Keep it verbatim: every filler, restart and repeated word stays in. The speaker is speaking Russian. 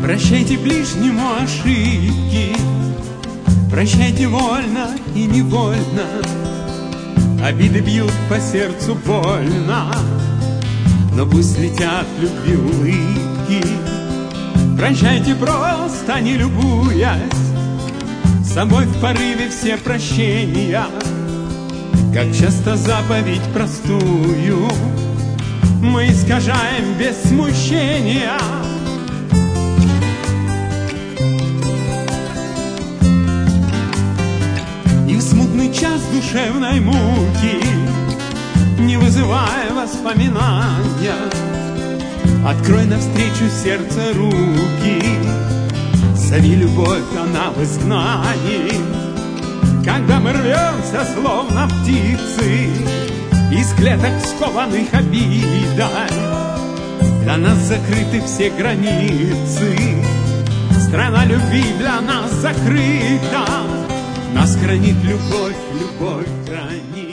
Прощайте ближнему ошибки, прощайте вольно и невольно. Обиды бьют по сердцу больно, но пусть летят любви улыбки. Прощайте просто, не любуясь собой в порыве все прощения. Как часто заповедь простую мы искажаем без смущения. И в смутный час душевной муки, не вызывая воспоминания, открой навстречу сердце руки. Зови любовь, она в изгнании. Когда мы рвемся, словно птицы, из клеток скованных обидой, для нас закрыты все границы. Страна любви для нас закрыта, нас хранит любовь, любовь хранит.